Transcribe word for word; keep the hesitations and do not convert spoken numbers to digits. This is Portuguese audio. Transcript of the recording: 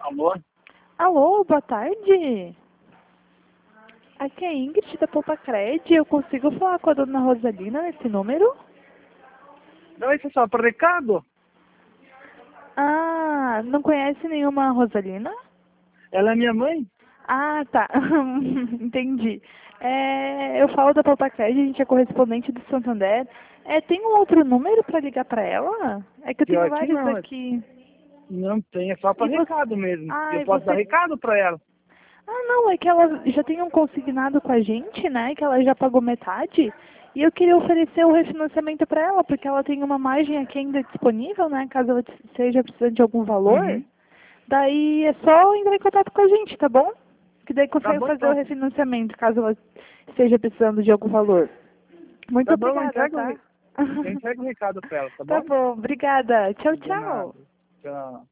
Alô? Alô, boa tarde. Aqui é a Ingrid da Popacred. Eu consigo falar com a dona Rosalina nesse número? Não, isso é só para recado. Ah, não conhece nenhuma Rosalina? Ela é minha mãe? Ah, tá. Entendi. É, eu falo da Popacred, a gente é correspondente do Santander. É, tem um outro número para ligar para ela? É que eu Pior tenho que vários não. aqui. Não tem, é só E para você... recado mesmo. Ah, Eu e posso dar você... recado para ela. Ah, não, é que ela já tem um consignado com a gente, né? Que ela já pagou metade. E eu queria oferecer o refinanciamento para ela, porque ela tem uma margem aqui ainda disponível, né? Caso ela seja precisando de algum valor. Uhum. Daí é só entrar em contato com a gente, tá bom? Que daí Tá consegue bom fazer o então. refinanciamento, caso ela esteja precisando de algum valor. Muito Tá bom, eu obrigada, entrego, o tá? re- eu entrego o recado para ela, tá Tá bom? bom, obrigada. Tchau, De nada. tchau. Tchau.